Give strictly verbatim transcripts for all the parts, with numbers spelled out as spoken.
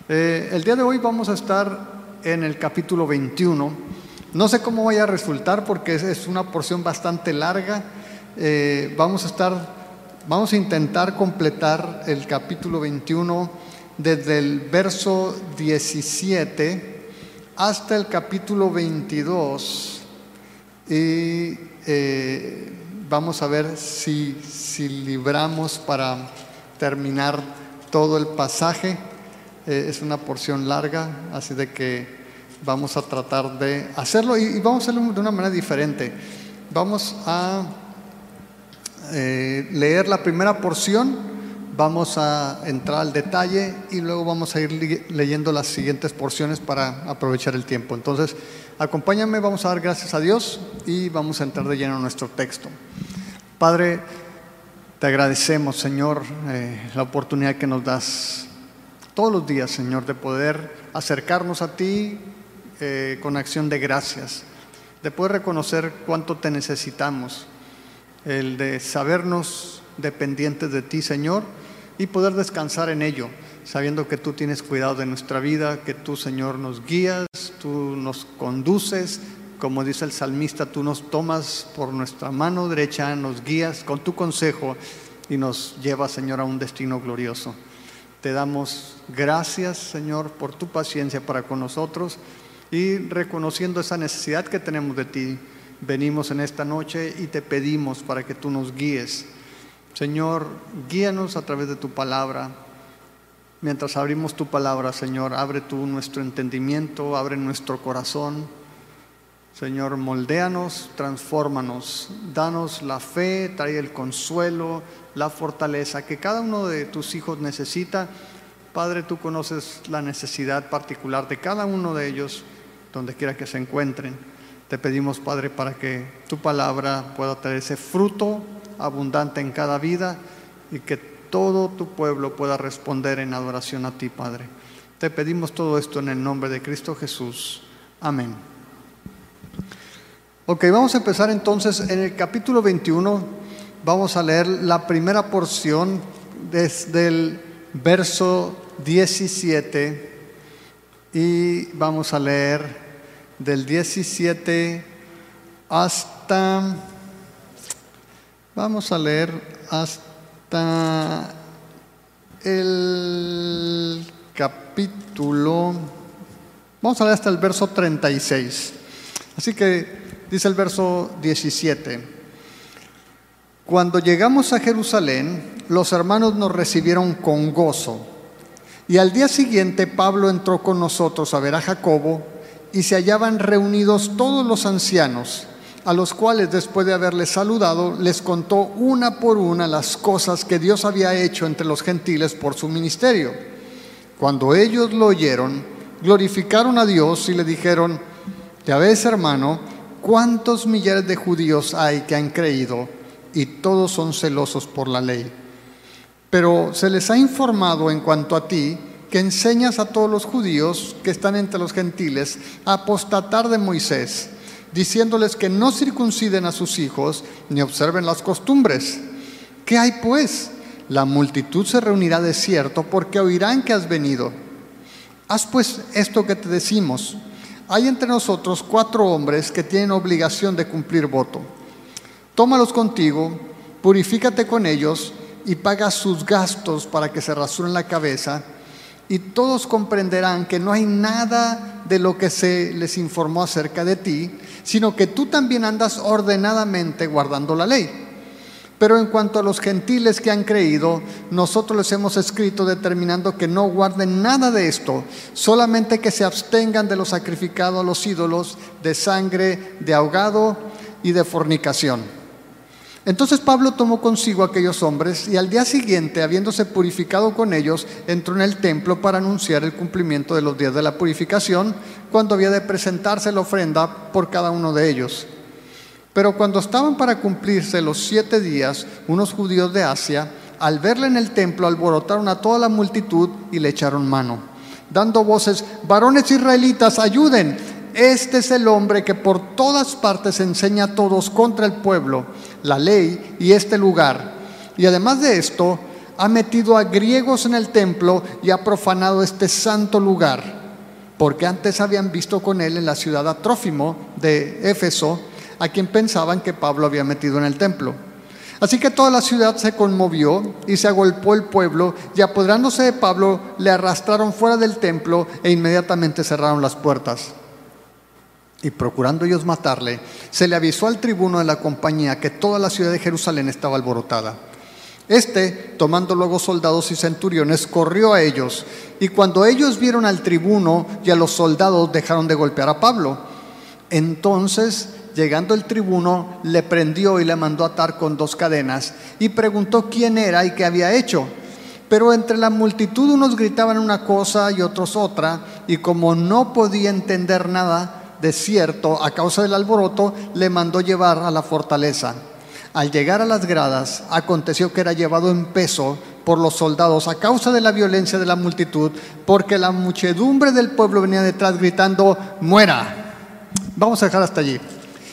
Eh, el día de hoy vamos a estar en el capítulo veintiuno. No sé cómo vaya a resultar porque es, es una porción bastante larga. Eh, vamos a estar, vamos a intentar completar el capítulo veintiuno desde el verso diecisiete hasta el capítulo veintidós y eh, vamos a ver si, si libramos para terminar todo el pasaje. Eh, es una porción larga, así de que vamos a tratar de hacerlo y, y vamos a hacerlo de una manera diferente. Vamos a eh, leer la primera porción, vamos a entrar al detalle y luego vamos a ir li- leyendo las siguientes porciones para aprovechar el tiempo. Entonces, acompáñame, vamos a dar gracias a Dios y vamos a entrar de lleno en nuestro texto. Padre, te agradecemos, Señor, eh, la oportunidad que nos das todos los días, Señor, de poder acercarnos a ti eh, con acción de gracias, de poder reconocer cuánto te necesitamos, el de sabernos dependientes de ti, Señor, y poder descansar en ello, sabiendo que tú tienes cuidado de nuestra vida, que tú, Señor, nos guías, tú nos conduces, como dice el salmista, tú nos tomas por nuestra mano derecha, nos guías con tu consejo y nos llevas, Señor, a un destino glorioso. Te damos gracias, Señor, por tu paciencia para con nosotros y reconociendo esa necesidad que tenemos de ti, venimos en esta noche y te pedimos para que tú nos guíes. Señor, guíanos a través de tu palabra. Mientras abrimos tu palabra, Señor, abre tú nuestro entendimiento, abre nuestro corazón. Señor, moldéanos, transfórmanos, danos la fe, trae el consuelo, la fortaleza que cada uno de tus hijos necesita. Padre, tú conoces la necesidad particular de cada uno de ellos, donde quiera que se encuentren. Te pedimos, Padre, para que tu palabra pueda traer ese fruto abundante en cada vida y que todo tu pueblo pueda responder en adoración a ti, Padre. Te pedimos todo esto en el nombre de Cristo Jesús. Amén. Ok, vamos a empezar entonces en el capítulo veintiuno. Vamos a leer la primera porción desde el verso diecisiete y vamos a leer del diecisiete hasta, vamos a leer hasta el capítulo, vamos a leer hasta el verso treinta y seis. Así que dice el verso diecisiete: Cuando llegamos a Jerusalén, los hermanos nos recibieron con gozo. Y al día siguiente Pablo entró con nosotros a ver a Jacobo, y se hallaban reunidos todos los ancianos, a los cuales, después de haberles saludado, les contó una por una las cosas que Dios había hecho entre los gentiles por su ministerio. Cuando ellos lo oyeron, glorificaron a Dios y le dijeron: Ya ves, hermano, cuántos millares de judíos hay que han creído, y todos son celosos por la ley. Pero se les ha informado en cuanto a ti, que enseñas a todos los judíos que están entre los gentiles a apostatar de Moisés, diciéndoles que no circunciden a sus hijos ni observen las costumbres. ¿Qué hay pues? La multitud se reunirá de cierto, porque oirán que has venido. Haz pues esto que te decimos. Hay entre nosotros cuatro hombres que tienen obligación de cumplir voto. Tómalos contigo, purifícate con ellos y paga sus gastos para que se rasuren la cabeza, y todos comprenderán que no hay nada de lo que se les informó acerca de ti, sino que tú también andas ordenadamente guardando la ley. Pero en cuanto a los gentiles que han creído, nosotros les hemos escrito determinando que no guarden nada de esto, solamente que se abstengan de lo sacrificado a los ídolos, de sangre, de ahogado y de fornicación. Entonces Pablo tomó consigo a aquellos hombres y al día siguiente, habiéndose purificado con ellos, entró en el templo para anunciar el cumplimiento de los días de la purificación, cuando había de presentarse la ofrenda por cada uno de ellos. Pero cuando estaban para cumplirse los siete días, unos judíos de Asia, al verle en el templo, alborotaron a toda la multitud y le echaron mano, dando voces: varones israelitas, ayuden. Este es el hombre que por todas partes enseña a todos contra el pueblo, la ley y este lugar. Y además de esto, ha metido a griegos en el templo y ha profanado este santo lugar, porque antes habían visto con él en la ciudad a Trófimo de Éfeso, a quien pensaban que Pablo había metido en el templo. Así que toda la ciudad se conmovió y se agolpó el pueblo, y apoderándose de Pablo, le arrastraron fuera del templo e inmediatamente cerraron las puertas. Y procurando ellos matarle, se le avisó al tribuno de la compañía que toda la ciudad de Jerusalén estaba alborotada. Este, tomando luego soldados y centuriones, corrió a ellos, y cuando ellos vieron al tribuno y a los soldados, dejaron de golpear a Pablo. Entonces, llegando el tribuno, le prendió y le mandó atar con dos cadenas, y preguntó quién era y qué había hecho. Pero entre la multitud unos gritaban una cosa y otros otra, y como no podía entender nada de cierto a causa del alboroto, le mandó llevar a la fortaleza. Al llegar a las gradas, aconteció que era llevado en peso por los soldados a causa de la violencia de la multitud, porque la muchedumbre del pueblo venía detrás gritando: ¡muera! Vamos a dejar hasta allí.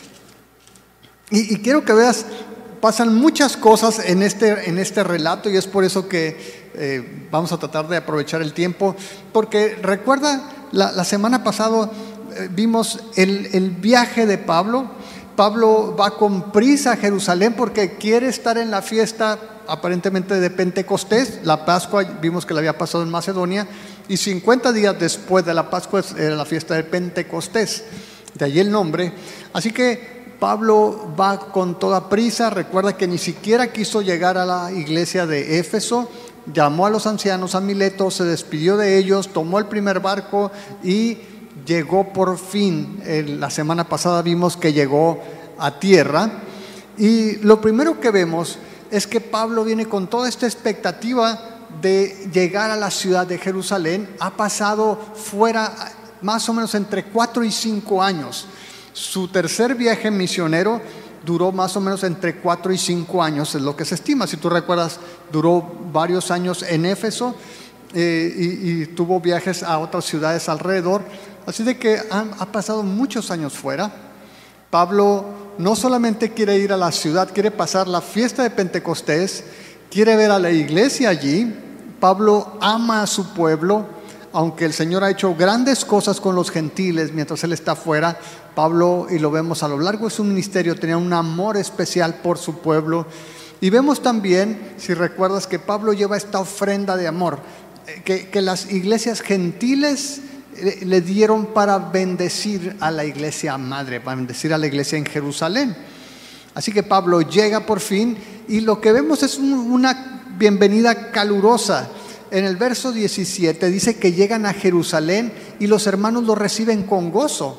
Y, y quiero que veas, pasan muchas cosas en este, en este relato, y es por eso que eh, vamos a tratar de aprovechar el tiempo, porque recuerda, la, la semana pasada eh, vimos el, el viaje de Pablo. Pablo va con prisa a Jerusalén porque quiere estar en la fiesta aparentemente de Pentecostés. La Pascua vimos que la había pasado en Macedonia, y cincuenta días después de la Pascua era la fiesta de Pentecostés, de allí el nombre. Así que Pablo va con toda prisa. Recuerda que ni siquiera quiso llegar a la iglesia de Éfeso. Llamó a los ancianos a Mileto, se despidió de ellos, tomó el primer barco y llegó por fin. La semana pasada vimos que llegó a tierra, y lo primero que vemos es que Pablo viene con toda esta expectativa de llegar a la ciudad de Jerusalén. Ha pasado fuera más o menos entre cuatro y cinco años. Su tercer viaje misionero duró más o menos entre cuatro y cinco años, es lo que se estima. Si tú recuerdas, duró varios años en Éfeso, eh, y, y tuvo viajes a otras ciudades alrededor. Así de que han, ha pasado muchos años fuera. Pablo no solamente quiere ir a la ciudad, quiere pasar la fiesta de Pentecostés, quiere ver a la iglesia allí. Pablo ama a su pueblo, aunque el Señor ha hecho grandes cosas con los gentiles mientras él está fuera. Pablo, y lo vemos a lo largo de su ministerio, tenía un amor especial por su pueblo. Y vemos también, si recuerdas, que Pablo lleva esta ofrenda de amor que, que las iglesias gentiles le dieron para bendecir a la iglesia madre, para bendecir a la iglesia en Jerusalén. Así que Pablo llega por fin, y lo que vemos es una bienvenida calurosa. En el verso diecisiete dice que llegan a Jerusalén y los hermanos lo reciben con gozo.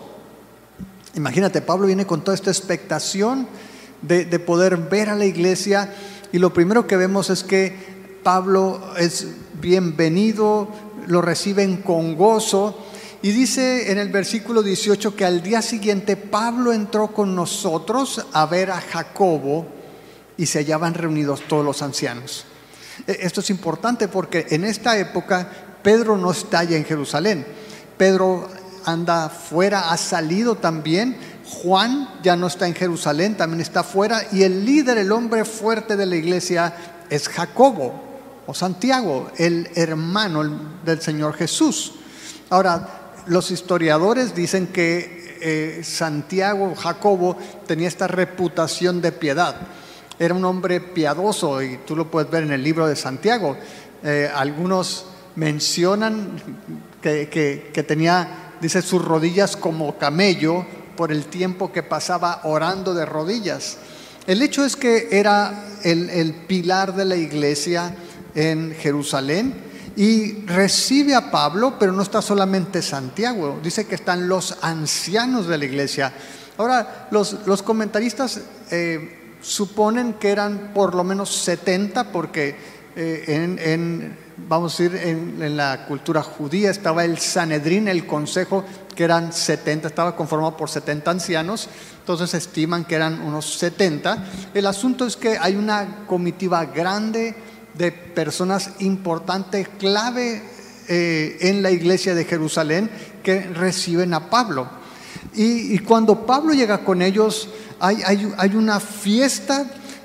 Imagínate, Pablo viene con toda esta expectación de, de poder ver a la iglesia, y lo primero que vemos es que Pablo es bienvenido, lo reciben con gozo. Y dice en el versículo dieciocho que al día siguiente Pablo entró con nosotros a ver a Jacobo, y se hallaban reunidos todos los ancianos. Esto es importante porque en esta época Pedro no está ya en Jerusalén. Pedro anda fuera, ha salido también. Juan ya no está en Jerusalén, también está fuera. Y el líder, el hombre fuerte de la iglesia, es Jacobo o Santiago, el hermano del Señor Jesús. Ahora, los historiadores dicen que eh, Santiago, Jacobo, tenía esta reputación de piedad. Era un hombre piadoso, y tú lo puedes ver en el libro de Santiago. Eh, algunos mencionan que, que, que tenía, dice, sus rodillas como camello por el tiempo que pasaba orando de rodillas. El hecho es que era el, el pilar de la iglesia en Jerusalén, y recibe a Pablo, pero no está solamente Santiago, dice que están los ancianos de la iglesia. Ahora, los, los comentaristas eh, suponen que eran por lo menos setenta, porque eh, en, en, vamos a decir, en, en la cultura judía estaba el Sanedrín, el consejo, que eran setenta, estaba conformado por setenta ancianos, entonces estiman que eran unos setenta. El asunto es que hay una comitiva grande de personas importantes, clave eh, en la iglesia de Jerusalén, que reciben a Pablo. Y, y cuando Pablo llega con ellos, hay, hay, hay una fiesta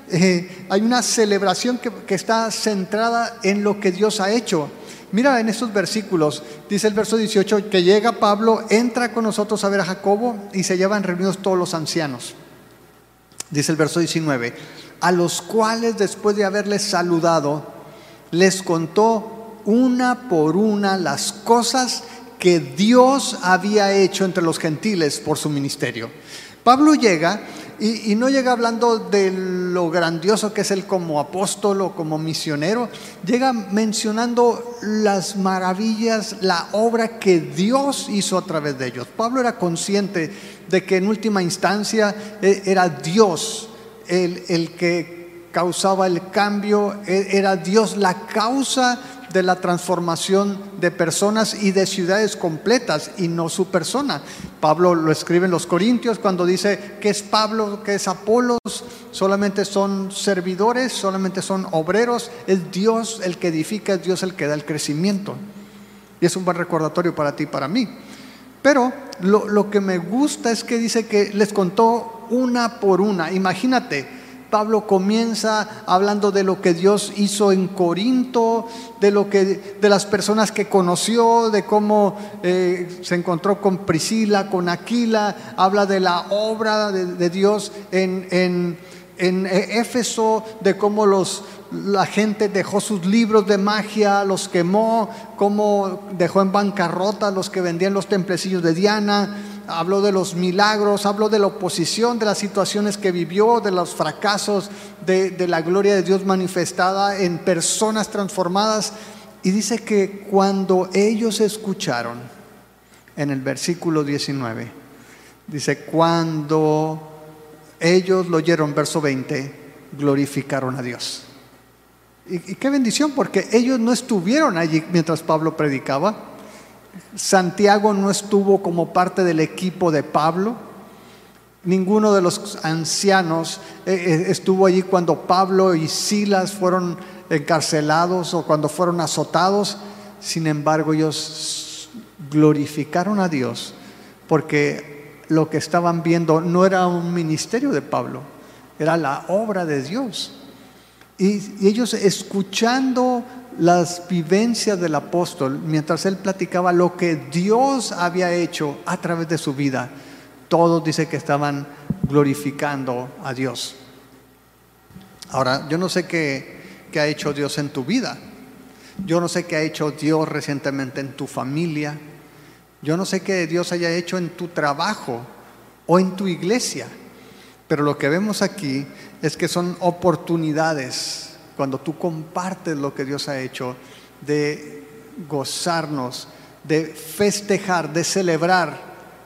eh, hay una celebración que, que está centrada en lo que Dios ha hecho. Mira en estos versículos, dice el verso dieciocho, que llega Pablo, entra con nosotros a ver a Jacobo y se llevan reunidos todos los ancianos. Dice el verso diecinueve, a los cuales después de haberles saludado, les contó una por una las cosas que Dios había hecho entre los gentiles por su ministerio. Pablo llega y, y no llega hablando de lo grandioso que es él como apóstol o como misionero, llega mencionando las maravillas, la obra que Dios hizo a través de ellos. Pablo era consciente de que en última instancia era Dios el, el que causaba el cambio, era Dios la causa de la transformación de personas y de ciudades completas, y no su persona. Pablo lo escribe en los Corintios cuando dice que es Pablo, que es Apolos, solamente son servidores, solamente son obreros. Es Dios el que edifica, es Dios el que da el crecimiento, y es un buen recordatorio para ti y para mí. Pero lo, lo que me gusta es que dice que les contó una por una. Imagínate, Pablo comienza hablando de lo que Dios hizo en Corinto, de lo que, de las personas que conoció, de cómo eh, se encontró con Priscila, con Aquila. Habla de la obra de, de Dios en, en, en Éfeso, de cómo los, la gente dejó sus libros de magia, los quemó, cómo dejó en bancarrota a los que vendían los templecillos de Diana. Habló de los milagros, habló de la oposición, de las situaciones que vivió, de los fracasos, de, de la gloria de Dios manifestada en personas transformadas. Y dice que cuando ellos escucharon, en el versículo diecinueve, dice, cuando ellos lo oyeron, verso veinte, glorificaron a Dios. Y, y qué bendición, porque ellos no estuvieron allí mientras Pablo predicaba. Santiago no estuvo como parte del equipo de Pablo. Ninguno de los ancianos eh, estuvo allí cuando Pablo y Silas fueron encarcelados o cuando fueron azotados. Sin embargo, ellos glorificaron a Dios, porque lo que estaban viendo no era un ministerio de Pablo, era la obra de Dios. Y, y ellos, escuchando las vivencias del apóstol, mientras él platicaba lo que Dios había hecho a través de su vida, todos dice que estaban glorificando a Dios. Ahora, yo no sé qué, qué ha hecho Dios en tu vida. Yo no sé qué ha hecho Dios recientemente en tu familia. Yo no sé qué Dios haya hecho en tu trabajo o en tu iglesia. Pero lo que vemos aquí es que son oportunidades, cuando tú compartes lo que Dios ha hecho, de gozarnos, de festejar, de celebrar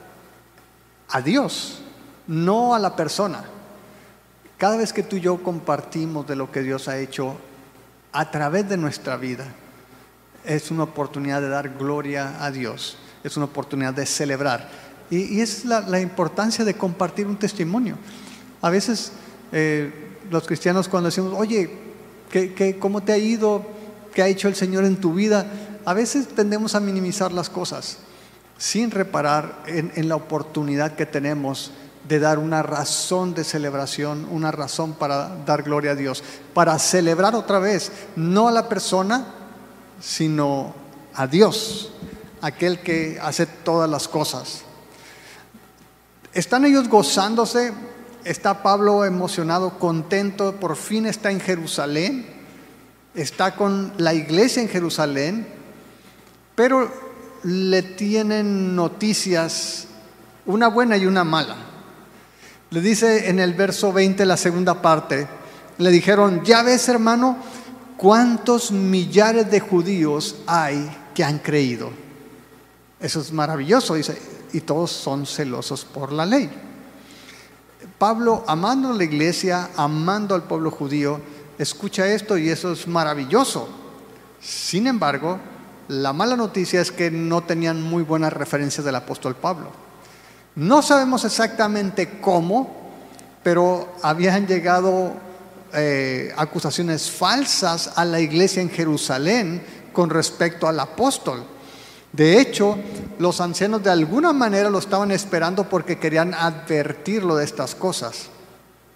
a Dios, no a la persona. Cada vez que tú y yo compartimos de lo que Dios ha hecho a través de nuestra vida, es una oportunidad de dar gloria a Dios, es una oportunidad de celebrar. Y, y es la, la importancia de compartir un testimonio. A veces eh, los cristianos, cuando decimos, oye, ¿Qué, qué, ¿cómo te ha ido? ¿Qué ha hecho el Señor en tu vida? A veces tendemos a minimizar las cosas sin reparar en, en la oportunidad que tenemos de dar una razón de celebración, una razón para dar gloria a Dios, para celebrar otra vez, no a la persona, sino a Dios, aquel que hace todas las cosas. ¿Están ellos gozándose? Está Pablo emocionado, contento, por fin está en Jerusalén, está con la iglesia en Jerusalén, pero le tienen noticias, una buena y una mala. Le dice en el verso veinte, la segunda parte, le dijeron, ya ves, hermano, cuántos millares de judíos hay que han creído. Eso es maravilloso, dice, y todos son celosos por la ley. Pablo, amando a la iglesia, amando al pueblo judío, escucha esto y eso es maravilloso. Sin embargo, la mala noticia es que no tenían muy buenas referencias del apóstol Pablo. No sabemos exactamente cómo, pero habían llegado eh, acusaciones falsas a la iglesia en Jerusalén con respecto al apóstol. De hecho, los ancianos de alguna manera lo estaban esperando porque querían advertirlo de estas cosas.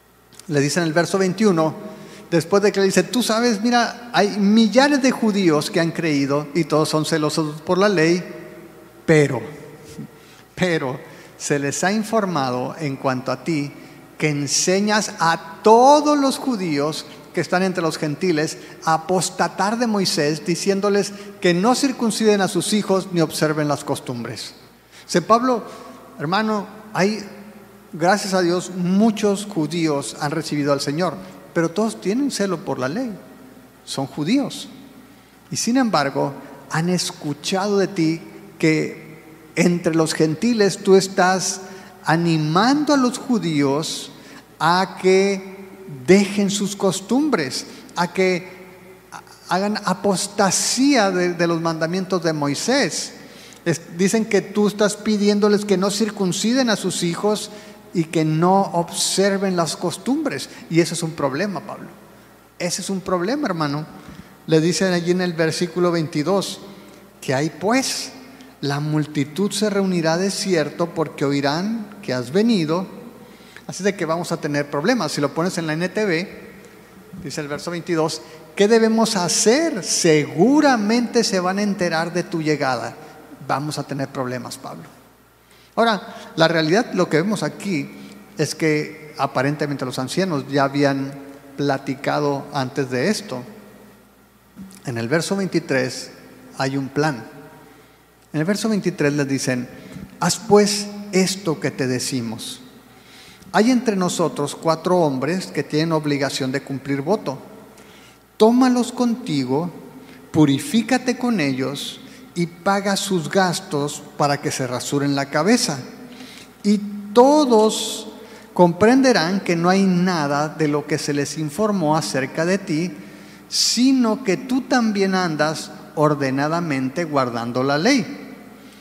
Le dice en el verso veintiuno, después de que le dice, tú sabes, mira, hay millares de judíos que han creído y todos son celosos por la ley, pero, pero se les ha informado en cuanto a ti que enseñas a todos los judíos que están entre los gentiles a apostatar de Moisés, diciéndoles que no circunciden a sus hijos ni observen las costumbres. O sea, Pablo, hermano, hay, gracias a Dios, muchos judíos han recibido al Señor, pero todos tienen celo por la ley, son judíos. Y sin embargo, han escuchado de ti que entre los gentiles tú estás animando a los judíos a que dejen sus costumbres, a que hagan apostasía de, de los mandamientos de Moisés. Es, dicen que tú estás pidiéndoles que no circunciden a sus hijos y que no observen las costumbres. Y ese es un problema, Pablo. Ese es un problema, hermano. Le dicen allí en el versículo veintidós, que ahí pues la multitud se reunirá de cierto porque oirán que has venido. Así de que vamos a tener problemas. Si lo pones en la N T V, dice el verso veintidós, ¿qué debemos hacer? Seguramente se van a enterar de tu llegada. Vamos a tener problemas, Pablo. Ahora, la realidad, lo que vemos aquí es que aparentemente los ancianos ya habían platicado antes de esto. En el verso veintitrés hay un plan. En el verso veintitrés les dicen, haz pues esto que te decimos. Hay entre nosotros cuatro hombres que tienen obligación de cumplir voto. Tómalos contigo, purifícate con ellos y paga sus gastos para que se rasuren la cabeza. Y todos comprenderán que no hay nada de lo que se les informó acerca de ti, sino que tú también andas ordenadamente guardando la ley.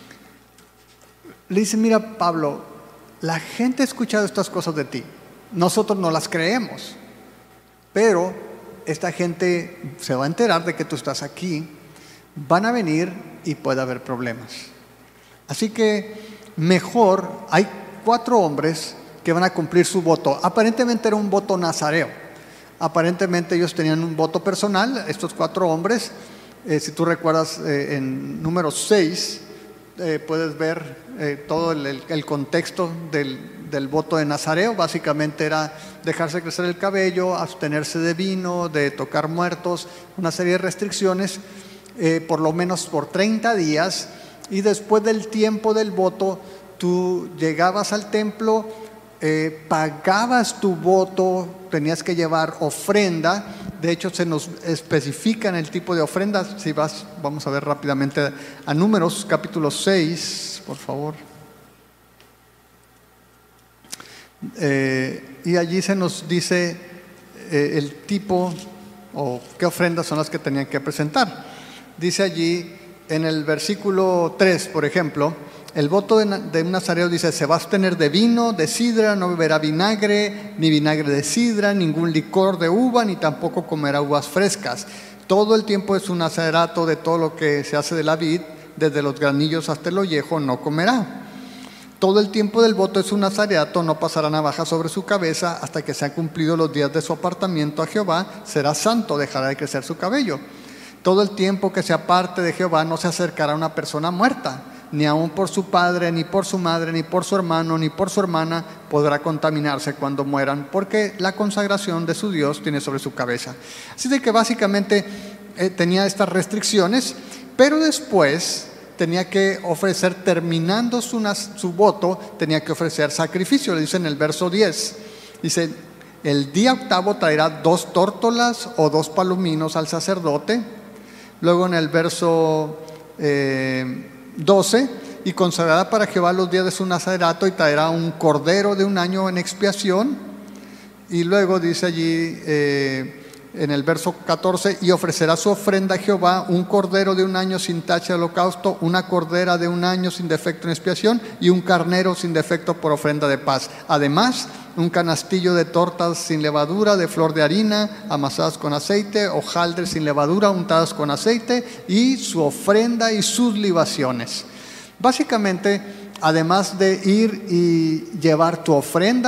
Le dice, mira, Pablo, la gente ha escuchado estas cosas de ti, nosotros no las creemos, pero esta gente se va a enterar de que tú estás aquí, van a venir y puede haber problemas. Así que mejor, hay cuatro hombres que van a cumplir su voto. Aparentemente era un voto nazareo, aparentemente ellos tenían un voto personal, estos cuatro hombres. Eh, si tú recuerdas eh, en número seis, eh, puedes ver eh, todo el, el, el contexto del, del voto de nazareo. Básicamente era dejarse crecer el cabello, abstenerse de vino, de tocar muertos, una serie de restricciones, eh, por lo menos por treinta días, y después del tiempo del voto tú llegabas al templo, eh, pagabas tu voto, tenías que llevar ofrenda. De hecho se nos especifica en el tipo de ofrendas. Si vas, vamos a ver rápidamente a Números capítulo seis, por favor. Eh, y allí se nos dice eh, el tipo o qué ofrendas son las que tenían que presentar. Dice allí en el versículo tres, por ejemplo, el voto de, de un nazareo dice: se va a abstener de vino, de sidra, no beberá vinagre, ni vinagre de sidra, ningún licor de uva, ni tampoco comerá uvas frescas. Todo el tiempo es un nazarato de todo lo que se hace de la vid, desde los granillos hasta el ollejo no comerá. Todo el tiempo del voto es un nazareato, no pasará navaja sobre su cabeza hasta que sean cumplidos los días de su apartamiento a Jehová, será santo, dejará de crecer su cabello. Todo el tiempo que se aparte de Jehová no se acercará a una persona muerta, ni aun por su padre, ni por su madre, ni por su hermano, ni por su hermana podrá contaminarse cuando mueran, porque la consagración de su Dios tiene sobre su cabeza. Así de que básicamente eh, tenía estas restricciones, pero después tenía que ofrecer, terminando su, su voto, tenía que ofrecer sacrificio. Le dice en el verso diez, dice: el día octavo traerá dos tórtolas o dos palominos al sacerdote. Luego en el verso eh, doce, y consagrará para Jehová los días de su nazarato, y traerá un cordero de un año en expiación. Y luego dice allí eh, en el verso catorce: y ofrecerá su ofrenda a Jehová un cordero de un año sin tacha de holocausto, una cordera de un año sin defecto en expiación, y un carnero sin defecto por ofrenda de paz. Además, un canastillo de tortas sin levadura, de flor de harina, amasadas con aceite, hojaldres sin levadura, untadas con aceite, y su ofrenda y sus libaciones. Básicamente, además de ir y llevar tu ofrenda,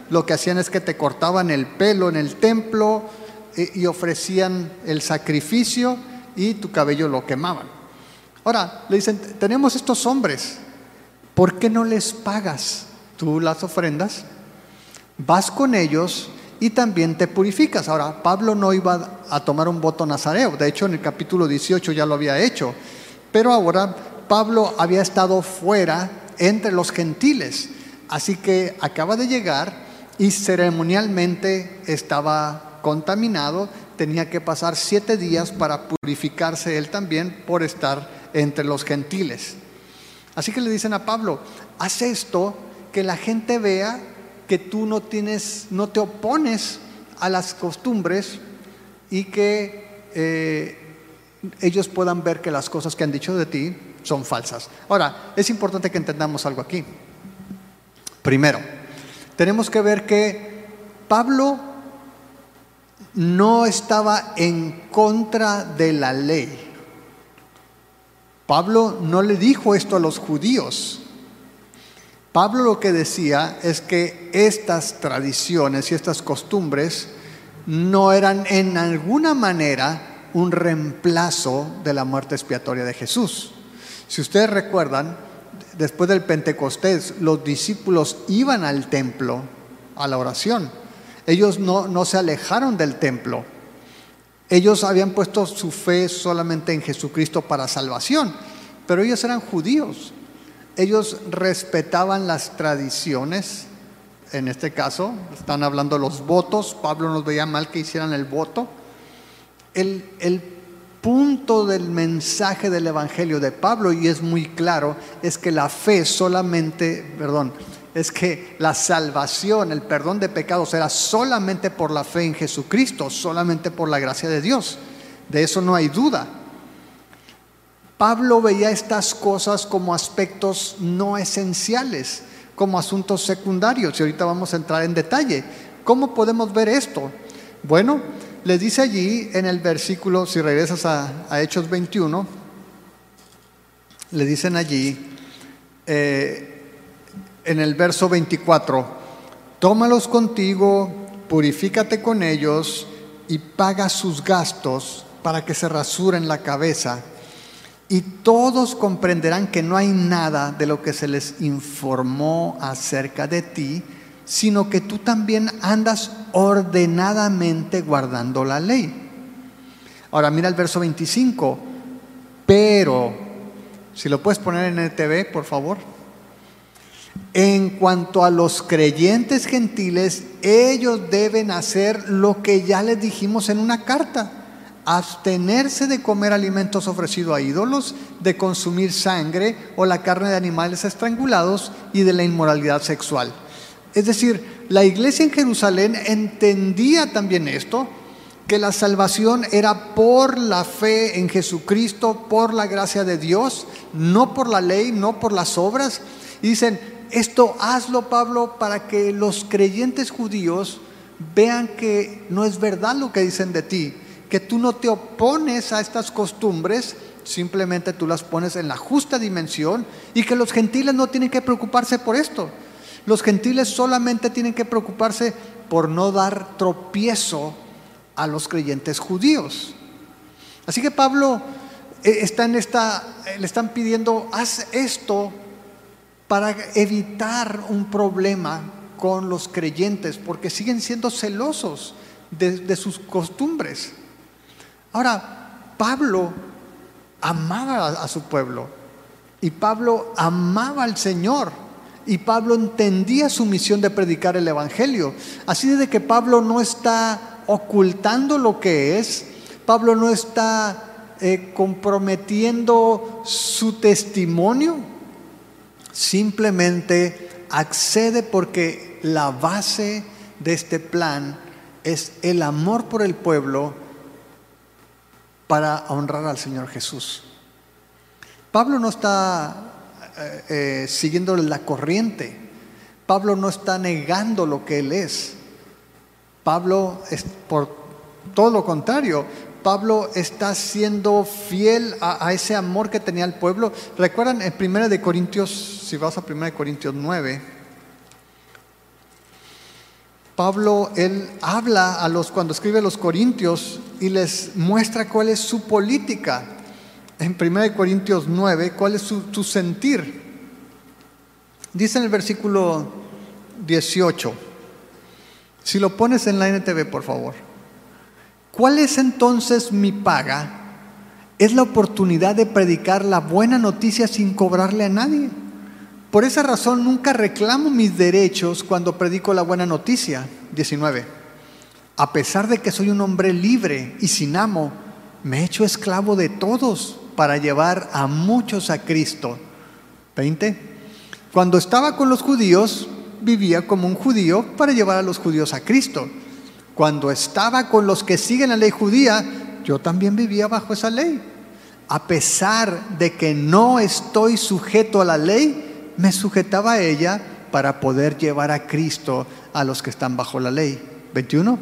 lo que hacían es que te cortaban el pelo en el templo y, y ofrecían el sacrificio y tu cabello lo quemaban. Ahora, le dicen, tenemos estos hombres, ¿por qué no les pagas tú las ofrendas? Vas con ellos y también te purificas. Ahora, Pablo no iba a tomar un voto nazareo, de hecho en el capítulo dieciocho ya lo había hecho, pero ahora Pablo había estado fuera entre los gentiles, así que acaba de llegar y ceremonialmente estaba contaminado, tenía que pasar siete días para purificarse él también por estar entre los gentiles. Así que le dicen a Pablo, haz esto, que la gente vea que tú no tienes, no te opones a las costumbres y que eh, ellos puedan ver que las cosas que han dicho de ti son falsas. Ahora, es importante que entendamos algo aquí. Primero, tenemos que ver que Pablo no estaba en contra de la ley. Pablo no le dijo esto a los judíos. Pablo lo que decía es que estas tradiciones y estas costumbres no eran en alguna manera un reemplazo de la muerte expiatoria de Jesús. Si ustedes recuerdan, después del Pentecostés, los discípulos iban al templo, a la oración. Ellos no, no se alejaron del templo. Ellos habían puesto su fe solamente en Jesucristo para salvación, pero ellos eran judíos. Ellos respetaban las tradiciones, en este caso, están hablando los votos. Pablo nos veía mal que hicieran el voto. El, el punto del mensaje del Evangelio de Pablo, y es muy claro, es que la fe solamente, perdón, es que la salvación, el perdón de pecados era solamente por la fe en Jesucristo, solamente por la gracia de Dios. De eso no hay duda. Pablo veía estas cosas como aspectos no esenciales, como asuntos secundarios, y ahorita vamos a entrar en detalle. ¿Cómo podemos ver esto? Bueno, le dice allí en el versículo, si regresas a, a Hechos veintiuno, le dicen allí, eh, en el verso veinticuatro, tómalos contigo, purifícate con ellos y paga sus gastos para que se rasuren la cabeza. Y todos comprenderán que no hay nada de lo que se les informó acerca de ti, sino que tú también andas ordenadamente guardando la ley. Ahora mira el verso veinticinco. Pero, si lo puedes poner en N T V, por favor. En cuanto a los creyentes gentiles, ellos deben hacer lo que ya les dijimos en una carta: abstenerse de comer alimentos ofrecidos a ídolos, de consumir sangre o la carne de animales estrangulados y de la inmoralidad sexual. Es decir, la iglesia en Jerusalén entendía también esto, que la salvación era por la fe en Jesucristo, por la gracia de Dios, no por la ley, no por las obras. Y dicen, esto hazlo, Pablo, para que los creyentes judíos vean que no es verdad lo que dicen de ti, que tú no te opones a estas costumbres, simplemente tú las pones en la justa dimensión, y que los gentiles no tienen que preocuparse por esto. Los gentiles solamente tienen que preocuparse por no dar tropiezo a los creyentes judíos. Así que Pablo está en esta, le están pidiendo, haz esto para evitar un problema con los creyentes, porque siguen siendo celosos de, de sus costumbres. Ahora, Pablo amaba a su pueblo, y Pablo amaba al Señor, y Pablo entendía su misión de predicar el Evangelio. Así de que Pablo no está ocultando lo que es, Pablo no está eh, comprometiendo su testimonio, simplemente accede porque la base de este plan es el amor por el pueblo para honrar al Señor Jesús. Pablo no está eh, eh, siguiendo la corriente. Pablo no está negando lo que él es. Pablo es por todo lo contrario. Pablo está siendo fiel a, a ese amor que tenía el pueblo. ¿Recuerdan en primera de Corintios, si vas a primera de Corintios nueve? Pablo, él habla a los, cuando escribe a los Corintios y les muestra cuál es su política. En primera de Corintios nueve, cuál es su, su sentir. Dice en el versículo dieciocho, si lo pones en la N T V, por favor. ¿Cuál es entonces mi paga? Es la oportunidad de predicar la buena noticia sin cobrarle a nadie. Por esa razón nunca reclamo mis derechos cuando predico la buena noticia. diecinueve. A pesar de que soy un hombre libre y sin amo, me he hecho esclavo de todos para llevar a muchos a Cristo. veinte. Cuando estaba con los judíos, vivía como un judío para llevar a los judíos a Cristo. Cuando estaba con los que siguen la ley judía, yo también vivía bajo esa ley. A pesar de que no estoy sujeto a la ley, me sujetaba a ella para poder llevar a Cristo a los que están bajo la ley. veintiuno.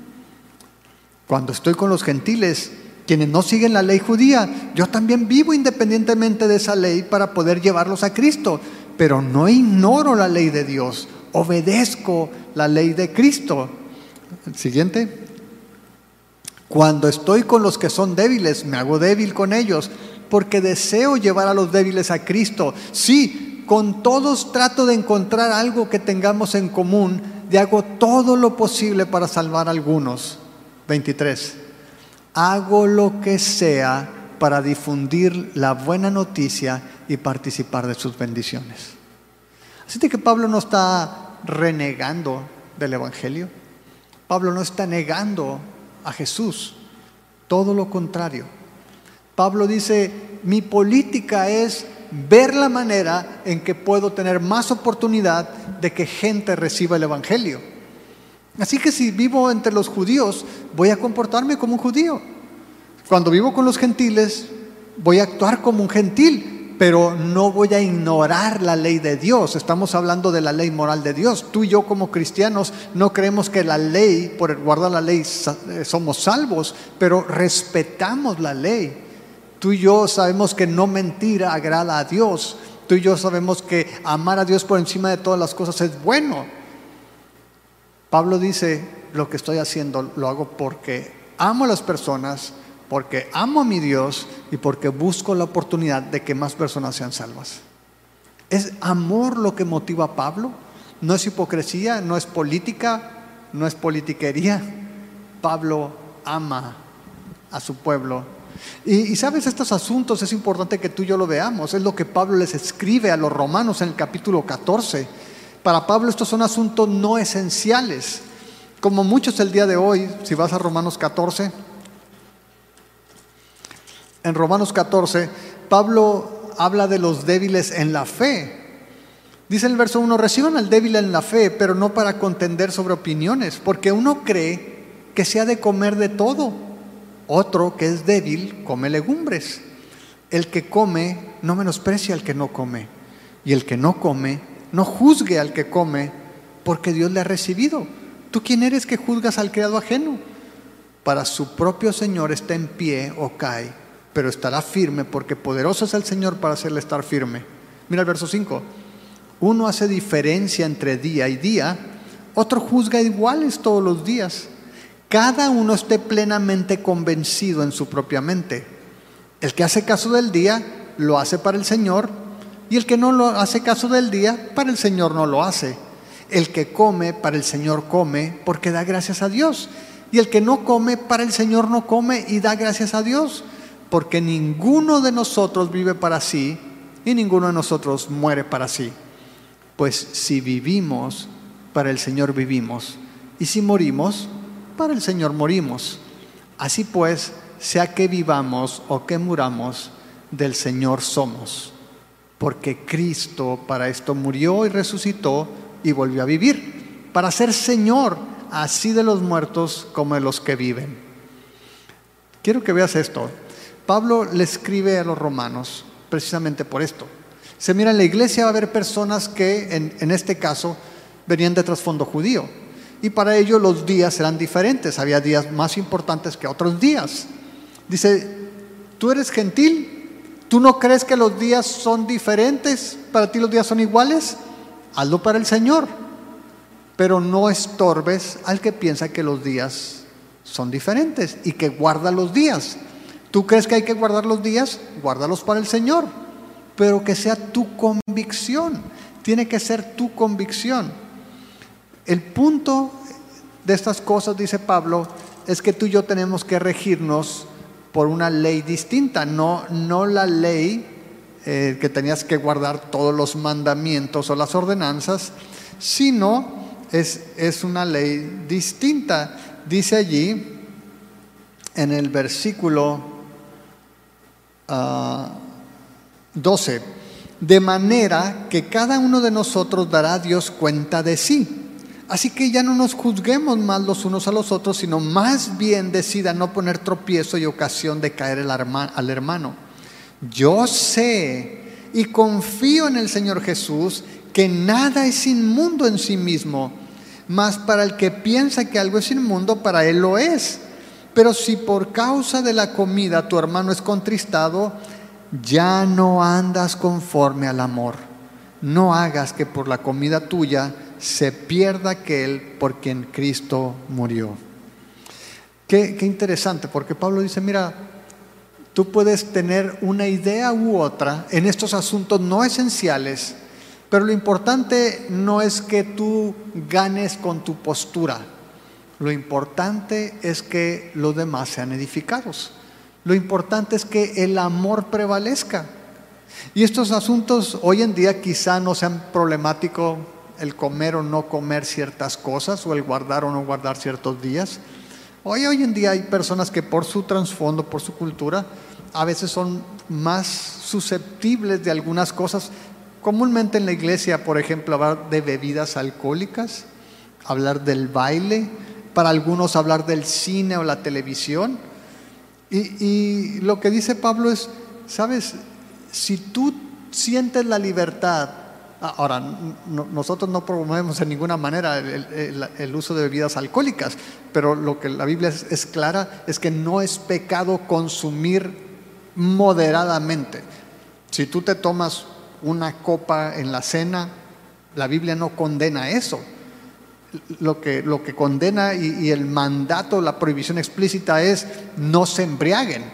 Cuando estoy con los gentiles, quienes no siguen la ley judía, yo también vivo independientemente de esa ley para poder llevarlos a Cristo. Pero no ignoro la ley de Dios, obedezco la ley de Cristo. El siguiente. Cuando estoy con los que son débiles, me hago débil con ellos, porque deseo llevar a los débiles a Cristo. Sí, con todos trato de encontrar algo que tengamos en común, y hago todo lo posible para salvar a algunos. veintitrés. Hago lo que sea para difundir la buena noticia y participar de sus bendiciones. Así que Pablo no está renegando del Evangelio. Pablo no está negando a Jesús. Todo lo contrario. Pablo dice, mi política es ver la manera en que puedo tener más oportunidad de que gente reciba el Evangelio. Así que si vivo entre los judíos, voy a comportarme como un judío. Cuando vivo con los gentiles, voy a actuar como un gentil, pero no voy a ignorar la ley de Dios. Estamos hablando de la ley moral de Dios. Tú y yo como cristianos no creemos que la ley, por guardar la ley, somos salvos, pero respetamos la ley. Tú y yo sabemos que no mentir agrada a Dios. Tú y yo sabemos que amar a Dios por encima de todas las cosas es bueno. Pablo dice, lo que estoy haciendo lo hago porque amo a las personas, porque amo a mi Dios y porque busco la oportunidad de que más personas sean salvas. ¿Es amor lo que motiva a Pablo? No es hipocresía, no es política, no es politiquería. Pablo ama a su pueblo. Y, y sabes, estos asuntos es importante que tú y yo lo veamos. Es lo que Pablo les escribe a los romanos en el capítulo catorce. Para Pablo estos son asuntos no esenciales. Como muchos el día de hoy, si vas a Romanos catorce, en Romanos catorce, Pablo habla de los débiles en la fe. Dice en el verso uno, reciban al débil en la fe, pero no para contender sobre opiniones, porque uno cree que se ha de comer de todo. Otro que es débil come legumbres. El que come no menosprecia al que no come, y el que no come no juzgue al que come, porque Dios le ha recibido. ¿Tú quién eres que juzgas al criado ajeno? Para su propio Señor está en pie o cae, pero estará firme, porque poderoso es el Señor para hacerle estar firme. Mira el verso cinco. Uno hace diferencia entre día y día, otro juzga iguales todos los días. Cada uno esté plenamente convencido en su propia mente. El que hace caso del día, lo hace para el Señor, y el que no lo hace caso del día, para el Señor no lo hace. El que come, para el Señor come, porque da gracias a Dios. Y el que no come, para el Señor no come y da gracias a Dios, porque ninguno de nosotros vive para sí y ninguno de nosotros muere para sí. Pues si vivimos, para el Señor vivimos, y si morimos, para el Señor morimos. Así pues, sea que vivamos o que muramos, del Señor somos. Porque Cristo para esto murió y resucitó y volvió a vivir, para ser Señor así de los muertos como de los que viven. Quiero que veas esto. Pablo le escribe a los romanos precisamente por esto. Se mira, en la iglesia va a haber personas que en, en este caso venían de trasfondo judío, y para ellos los días eran diferentes. Había días más importantes que otros días. Dice, ¿tú eres gentil? ¿Tú no crees que los días son diferentes? ¿Para ti los días son iguales? Hazlo para el Señor. pero no estorbes al que piensa que los días son diferentes y que guarda los días. ¿Tú crees que hay que guardar los días? Guárdalos para el Señor, pero que sea tu convicción. Tiene que ser tu convicción. El punto de estas cosas, dice Pablo, es que tú y yo tenemos que regirnos por una ley distinta, no, no la ley eh, que tenías que guardar todos los mandamientos o las ordenanzas, sino es, es una ley distinta. Dice allí en el versículo uh, doce, de manera que cada uno de nosotros dará a Dios cuenta de sí. Así que ya no nos juzguemos más los unos a los otros, sino más bien decida no poner tropiezo y ocasión de caer el arma, al hermano. Yo sé y confío en el Señor Jesús que nada es inmundo en sí mismo, mas para el que piensa que algo es inmundo, para él lo es. Pero si por causa de la comida tu hermano es contristado, ya no andas conforme al amor. No hagas que por la comida tuya se pierda aquel por quien Cristo murió. Qué, qué interesante, porque Pablo dice, mira, tú puedes tener una idea u otra en estos asuntos no esenciales, pero lo importante no es que tú ganes con tu postura. Lo importante es que los demás sean edificados. Lo importante es que el amor prevalezca. Y estos asuntos hoy en día quizá no sean problemáticos, el comer o no comer ciertas cosas, o el guardar o no guardar ciertos días. Hoy, hoy en día hay personas que por su trasfondo, por su cultura, a veces son más susceptibles de algunas cosas. Comúnmente en la iglesia, por ejemplo, hablar de bebidas alcohólicas, hablar del baile, para algunos hablar del cine o la televisión. Y, y lo que dice Pablo es, ¿sabes? Si tú sientes la libertad, ahora, no, nosotros no promovemos en ninguna manera el, el, el uso de bebidas alcohólicas, pero lo que la Biblia es, es clara es que no es pecado consumir moderadamente. Si tú te tomas una copa en la cena, la Biblia no condena eso. Lo que, lo que condena y, y el mandato, la prohibición explícita es no se embriaguen.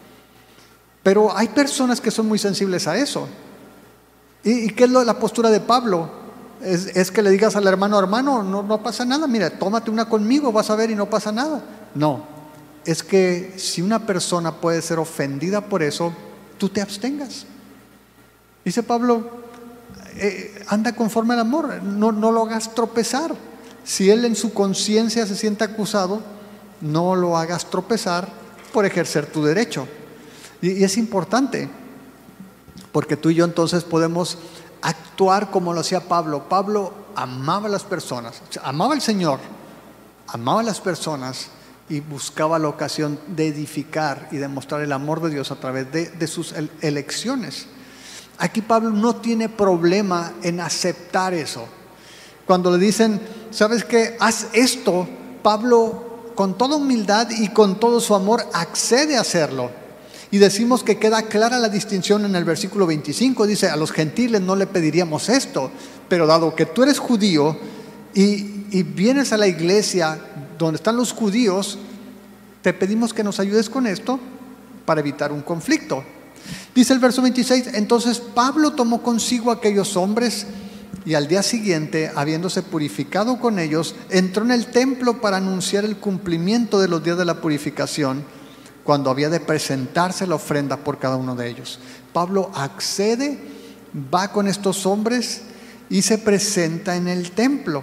Pero hay personas que son muy sensibles a eso. ¿Y, y qué es lo, la postura de Pablo? Es, es que le digas al hermano, hermano, no, no pasa nada, mira, tómate una conmigo, vas a ver y no pasa nada. No, es que si una persona puede ser ofendida por eso, tú te abstengas. Dice Pablo, eh, anda conforme al amor, no, no lo hagas tropezar. Si él en su conciencia se siente acusado, no lo hagas tropezar por ejercer tu derecho. Y, y es importante, porque tú y yo entonces podemos actuar como lo hacía Pablo. Pablo amaba a las personas, o sea, amaba al Señor, amaba a las personas y buscaba la ocasión de edificar y demostrar el amor de Dios a través de, de sus elecciones. Aquí Pablo no tiene problema en aceptar eso. Cuando le dicen, ¿sabes qué? Haz esto, Pablo con toda humildad y con todo su amor accede a hacerlo. Y decimos que queda clara la distinción en el versículo veinticinco. Dice, a los gentiles no le pediríamos esto, pero dado que tú eres judío y, y vienes a la iglesia donde están los judíos, te pedimos que nos ayudes con esto para evitar un conflicto. Dice el verso veintiséis, entonces Pablo tomó consigo a aquellos hombres y al día siguiente, habiéndose purificado con ellos, entró en el templo para anunciar el cumplimiento de los días de la purificación, cuando había de presentarse la ofrenda por cada uno de ellos. Pablo accede, va con estos hombres y se presenta en el templo.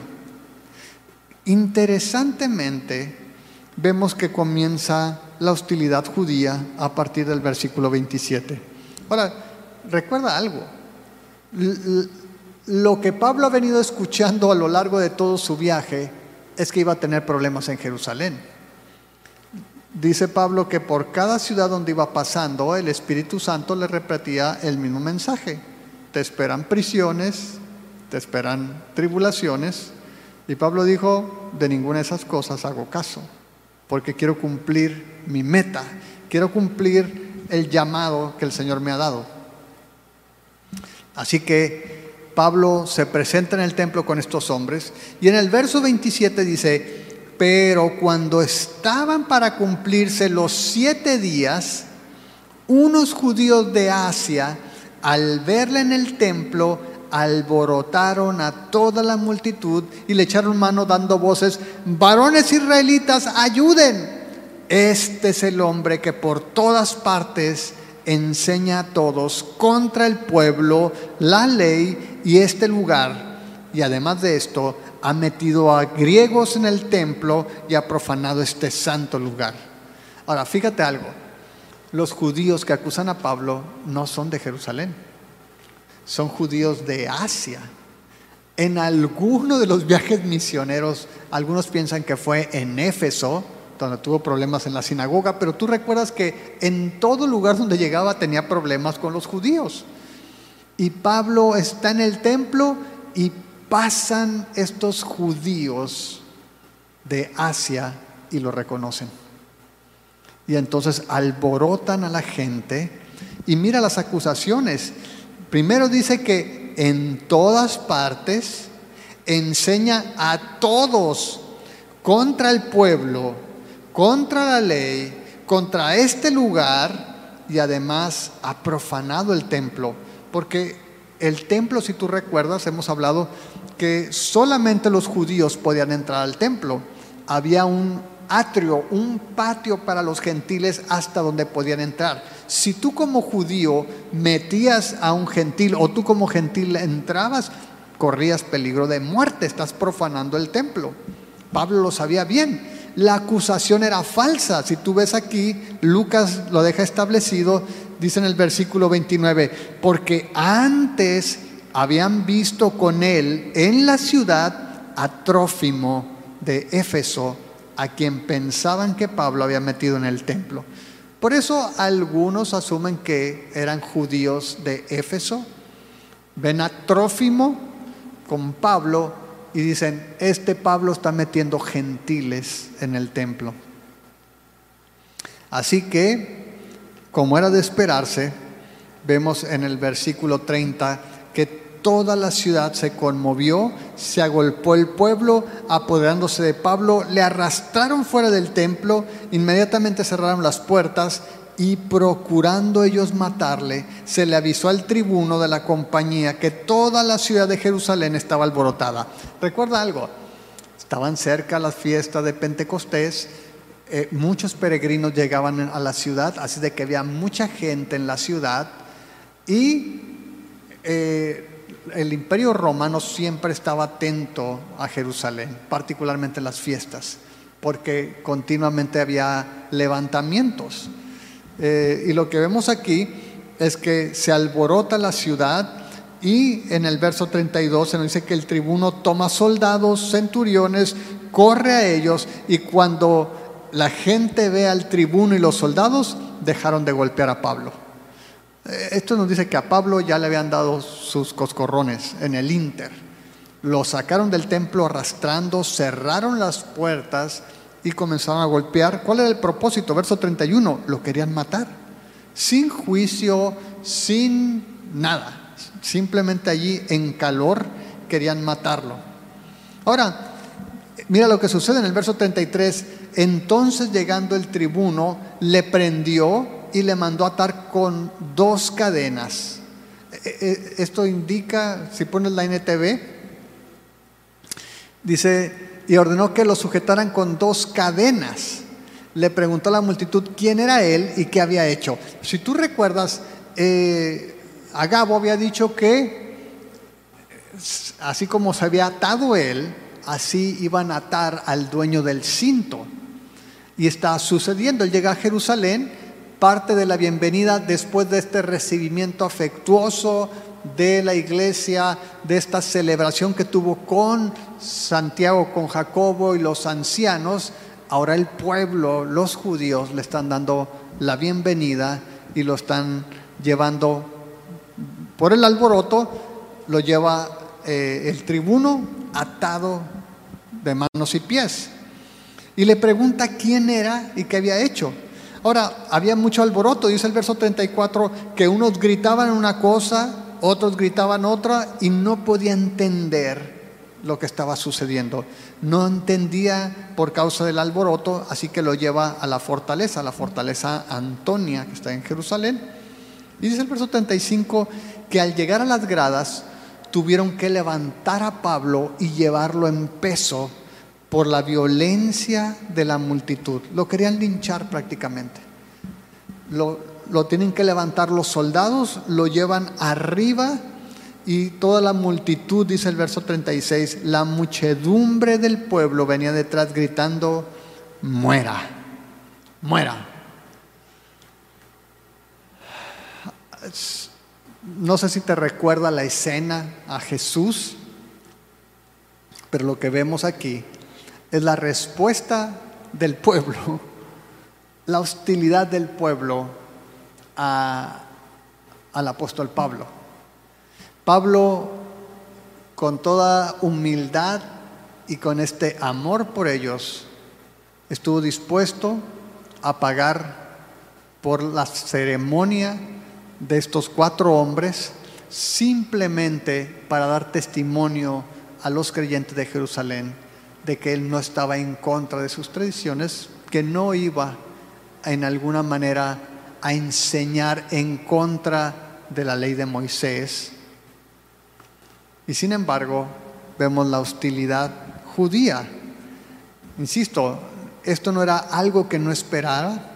Interesantemente, vemos que comienza la hostilidad judía a partir del versículo veintisiete. Ahora, recuerda algo. Lo que Pablo ha venido escuchando a lo largo de todo su viaje es que iba a tener problemas en Jerusalén. Dice Pablo que por cada ciudad donde iba pasando, el Espíritu Santo le repetía el mismo mensaje. Te esperan prisiones, te esperan tribulaciones. Y Pablo dijo, de ninguna de esas cosas hago caso, porque quiero cumplir mi meta, quiero cumplir el llamado que el Señor me ha dado. Así que Pablo se presenta en el templo con estos hombres, y en el verso veintisiete dice: pero cuando estaban para cumplirse los siete días, unos judíos de Asia, al verle en el templo, alborotaron a toda la multitud y le echaron mano dando voces: varones israelitas, ayuden. Este es el hombre que por todas partes enseña a todos contra el pueblo, la ley y este lugar. Y además de esto, ha metido a griegos en el templo y ha profanado este santo lugar. Ahora, fíjate algo. Los judíos que acusan a Pablo no son de Jerusalén, son judíos de Asia. En alguno de los viajes misioneros, algunos piensan que fue en Éfeso, donde tuvo problemas en la sinagoga, pero tú recuerdas que en todo lugar donde llegaba tenía problemas con los judíos. Y Pablo está en el templo y pasan estos judíos de Asia y lo reconocen. Y entonces alborotan a la gente. Y mira las acusaciones. Primero dice que en todas partes enseña a todos contra el pueblo, contra la ley, contra este lugar, y además ha profanado el templo. Porque el templo, si tú recuerdas, hemos hablado que solamente los judíos podían entrar al templo. Había un atrio, un patio para los gentiles hasta donde podían entrar. Si tú como judío metías a un gentil, o tú como gentil entrabas, corrías peligro de muerte, estás profanando el templo. Pablo lo sabía bien. La acusación era falsa. Si tú ves aquí, Lucas lo deja establecido, dice en el versículo veintinueve: porque antes habían visto con él en la ciudad a Trófimo de Éfeso, a quien pensaban que Pablo había metido en el templo. Por eso algunos asumen que eran judíos de Éfeso. Ven a Trófimo con Pablo y dicen: este Pablo está metiendo gentiles en el templo. Así que, como era de esperarse, vemos en el versículo treinta que toda la ciudad se conmovió, se agolpó el pueblo, apoderándose de Pablo, le arrastraron fuera del templo, inmediatamente cerraron las puertas y, procurando ellos matarle, se le avisó al tribuno de la compañía que toda la ciudad de Jerusalén estaba alborotada. Recuerda algo, estaban cerca las fiestas de Pentecostés, eh, muchos peregrinos llegaban a la ciudad, así de que había mucha gente en la ciudad, y eh, el Imperio Romano siempre estaba atento a Jerusalén, particularmente en las fiestas, porque continuamente había levantamientos. Eh, y lo que vemos aquí es que se alborota la ciudad, y en el verso treinta y dos se nos dice que el tribuno toma soldados, centuriones, corre a ellos, y cuando la gente ve al tribuno y los soldados, dejaron de golpear a Pablo. Esto nos dice que a Pablo ya le habían dado sus coscorrones en el ínter. Lo sacaron del templo arrastrando, cerraron las puertas y comenzaron a golpear. ¿Cuál era el propósito? Verso treinta y uno, lo querían matar. Sin juicio, sin nada. Simplemente allí en calor querían matarlo. Ahora, mira lo que sucede en el verso treinta y tres. Entonces, llegando el tribuno, le prendió y le mandó atar con dos cadenas. Esto indica, si pones la N T V, dice: y ordenó que lo sujetaran con dos cadenas. Le preguntó a la multitud quién era él y qué había hecho. Si tú recuerdas, eh, Agabo había dicho que así como se había atado él, así iban a atar al dueño del cinto. Y está sucediendo. Él llega a Jerusalén, parte de la bienvenida después de este recibimiento afectuoso de la iglesia, de esta celebración que tuvo con Santiago, con Jacobo y los ancianos. Ahora el pueblo, los judíos, le están dando la bienvenida y lo están llevando por el alboroto. Lo lleva eh, el tribuno atado de manos y pies, y le pregunta quién era y qué había hecho. Ahora, había mucho alboroto. Dice el verso treinta y cuatro que unos gritaban una cosa, otros gritaban otra y no podía entender lo que estaba sucediendo. No entendía por causa del alboroto, así que lo lleva a la fortaleza, a la fortaleza Antonia, que está en Jerusalén. Y dice el verso treinta y cinco que al llegar a las gradas tuvieron que levantar a Pablo y llevarlo en peso por la violencia de la multitud. Lo querían linchar prácticamente. Lo, lo tienen que levantar los soldados, lo llevan arriba y toda la multitud, dice el verso treinta y seis, la muchedumbre del pueblo venía detrás gritando: muera, muera. No sé si te recuerda la escena a Jesús, pero lo que vemos aquí es la respuesta del pueblo, la hostilidad del pueblo a, al apóstol Pablo. Pablo, con toda humildad y con este amor por ellos, estuvo dispuesto a pagar por la ceremonia de estos cuatro hombres, simplemente para dar testimonio a los creyentes de Jerusalén de que él no estaba en contra de sus tradiciones, que no iba en alguna manera a enseñar en contra de la ley de Moisés. Y sin embargo, vemos la hostilidad judía. Insisto, esto no era algo que no esperara,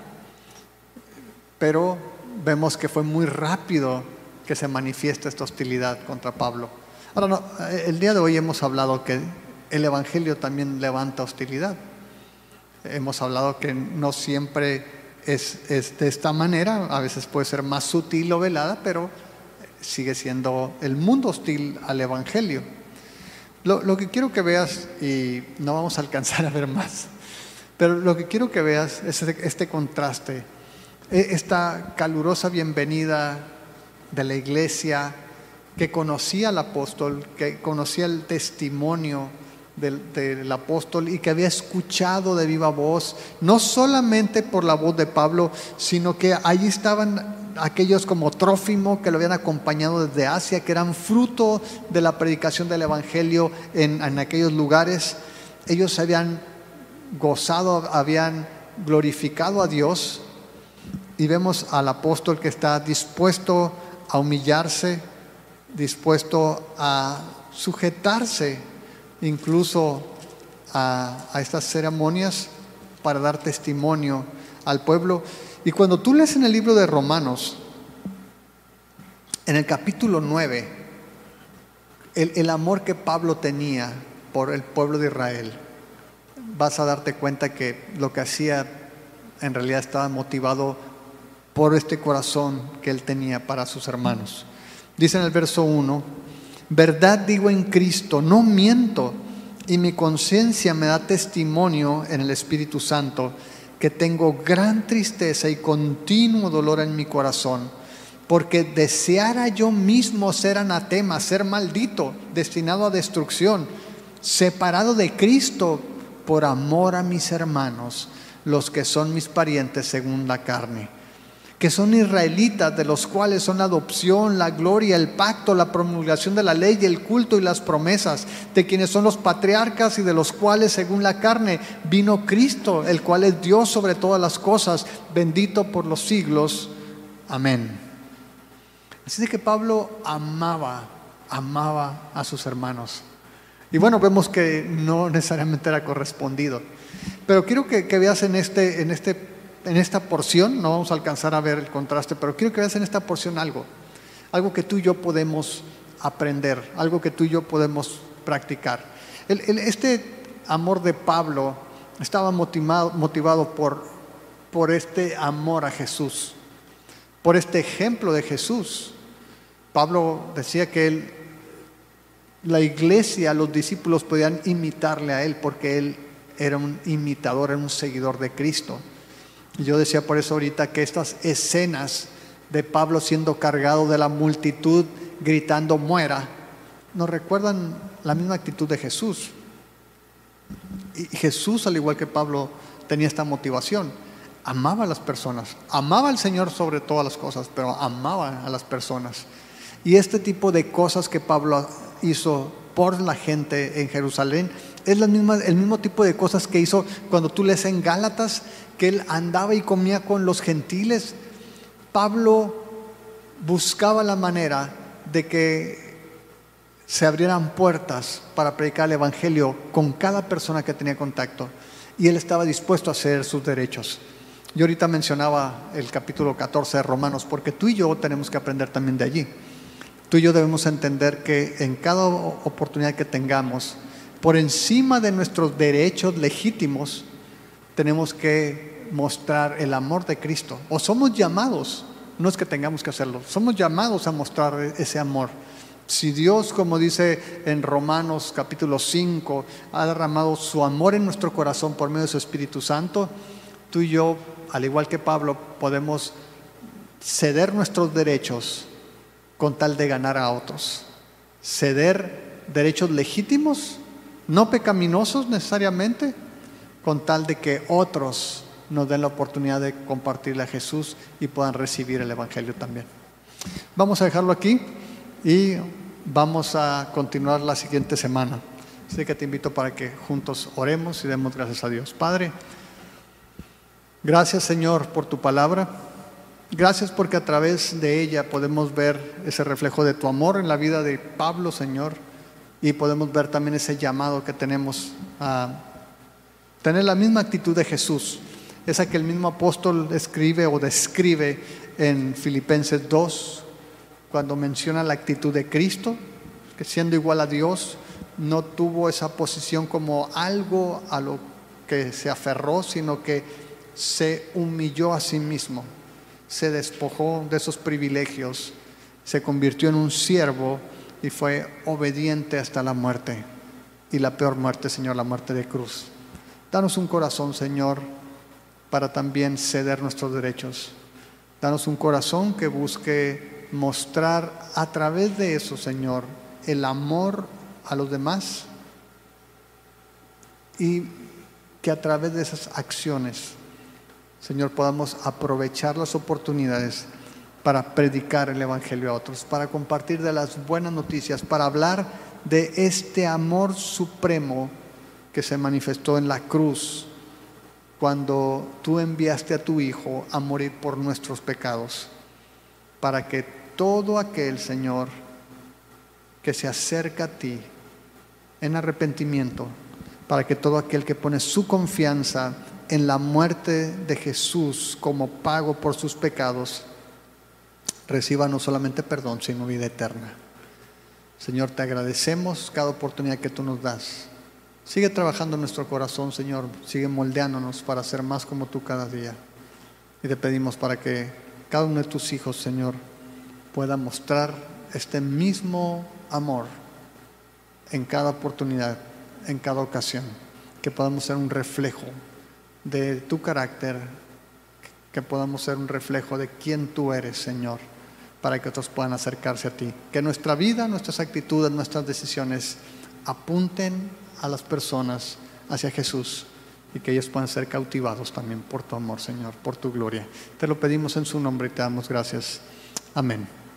pero vemos que fue muy rápido que se manifiesta esta hostilidad contra Pablo. Ahora, no, el día de hoy hemos hablado que el Evangelio también levanta hostilidad. Hemos hablado que no siempre es, es de esta manera, a veces puede ser más sutil o velada, pero sigue siendo el mundo hostil al Evangelio. Lo, lo que quiero que veas, y no vamos a alcanzar a ver más, pero lo que quiero que veas es este, este contraste, esta calurosa bienvenida de la iglesia que conocía al apóstol, que conocía el testimonio del, del apóstol y que había escuchado de viva voz, no solamente por la voz de Pablo, sino que allí estaban aquellos como Trófimo que lo habían acompañado desde Asia, que eran fruto de la predicación del Evangelio en, en aquellos lugares. Ellos se habían gozado, habían glorificado a Dios, y vemos al apóstol que está dispuesto a humillarse, dispuesto a sujetarse incluso a, a estas ceremonias para dar testimonio al pueblo. Y cuando tú lees en el libro de Romanos, en el capítulo nueve, el, el amor que Pablo tenía por el pueblo de Israel, vas a darte cuenta que lo que hacía en realidad estaba motivado por este corazón que él tenía para sus hermanos. Dice en el verso uno: verdad digo en Cristo, no miento, y mi conciencia me da testimonio en el Espíritu Santo, que tengo gran tristeza y continuo dolor en mi corazón, porque deseara yo mismo ser anatema, ser maldito, destinado a destrucción, separado de Cristo por amor a mis hermanos, los que son mis parientes según la carne, que son israelitas, de los cuales son la adopción, la gloria, el pacto, la promulgación de la ley, el culto y las promesas, de quienes son los patriarcas y de los cuales según la carne vino Cristo, el cual es Dios sobre todas las cosas, bendito por los siglos. Amén. Así de que Pablo amaba, amaba a sus hermanos. Y bueno, vemos que no necesariamente era correspondido. Pero quiero que, que veas en este, en este En esta porción, no vamos a alcanzar a ver el contraste, pero quiero que veas en esta porción algo, algo que tú y yo podemos aprender, algo que tú y yo podemos practicar. El, el, este amor de Pablo estaba motivado, motivado por, por este amor a Jesús, por este ejemplo de Jesús. Pablo decía que él, la iglesia, los discípulos podían imitarle a él porque él era un imitador, era un seguidor de Cristo. Y yo decía por eso ahorita que estas escenas de Pablo siendo cargado de la multitud, gritando muera, nos recuerdan la misma actitud de Jesús. Y Jesús, al igual que Pablo, tenía esta motivación. Amaba a las personas, amaba al Señor sobre todas las cosas, pero amaba a las personas. Y este tipo de cosas que Pablo hizo por la gente en Jerusalén es la misma, el mismo tipo de cosas que hizo cuando tú lees en Gálatas, que él andaba y comía con los gentiles. Pablo buscaba la manera de que se abrieran puertas para predicar el evangelio con cada persona que tenía contacto, y él estaba dispuesto a ceder sus derechos. Yo ahorita mencionaba el capítulo catorce de Romanos, porque tú y yo tenemos que aprender también de allí. Tú y yo debemos entender que en cada oportunidad que tengamos, por encima de nuestros derechos legítimos, tenemos que mostrar el amor de Cristo. O somos llamados, no es que tengamos que hacerlo, somos llamados a mostrar ese amor. Si Dios, como dice en Romanos capítulo cinco, ha derramado su amor en nuestro corazón por medio de su Espíritu Santo, tú y yo, al igual que Pablo, podemos ceder nuestros derechos con tal de ganar a otros. Ceder derechos legítimos, no pecaminosos necesariamente, con tal de que otros nos den la oportunidad de compartirle a Jesús y puedan recibir el evangelio también. Vamos a dejarlo aquí y vamos a continuar la siguiente semana. Así que te invito para que juntos oremos y demos gracias a Dios. Padre, gracias, Señor, por tu palabra. Gracias porque a través de ella podemos ver ese reflejo de tu amor en la vida de Pablo, Señor, y podemos ver también ese llamado que tenemos a tener la misma actitud de Jesús, esa que el mismo apóstol escribe o describe en Filipenses dos, cuando menciona la actitud de Cristo, que siendo igual a Dios, no tuvo esa posición como algo a lo que se aferró, sino que se humilló a sí mismo, se despojó de esos privilegios, se convirtió en un siervo y fue obediente hasta la muerte, y la peor muerte, Señor, la muerte de cruz. Danos un corazón, Señor, para también ceder nuestros derechos. Danos un corazón que busque mostrar a través de eso, Señor, el amor a los demás, y que a través de esas acciones, Señor, podamos aprovechar las oportunidades para predicar el evangelio a otros, para compartir de las buenas noticias, para hablar de este amor supremo que se manifestó en la cruz cuando tú enviaste a tu Hijo a morir por nuestros pecados, para que todo aquel, Señor, que se acerca a ti en arrepentimiento, para que todo aquel que pone su confianza en la muerte de Jesús como pago por sus pecados, reciba no solamente perdón, sino vida eterna. Señor, te agradecemos cada oportunidad que tú nos das. Sigue trabajando en nuestro corazón, Señor. Sigue moldeándonos para ser más como tú cada día. Y te pedimos para que cada uno de tus hijos, Señor, pueda mostrar este mismo amor en cada oportunidad, en cada ocasión. Que podamos ser un reflejo de tu carácter, que podamos ser un reflejo de quién tú eres, Señor, para que otros puedan acercarse a ti. Que nuestra vida, nuestras actitudes, nuestras decisiones apunten a las personas hacia Jesús, y que ellos puedan ser cautivados también por tu amor, Señor, por tu gloria. Te lo pedimos en su nombre y te damos gracias. Amén.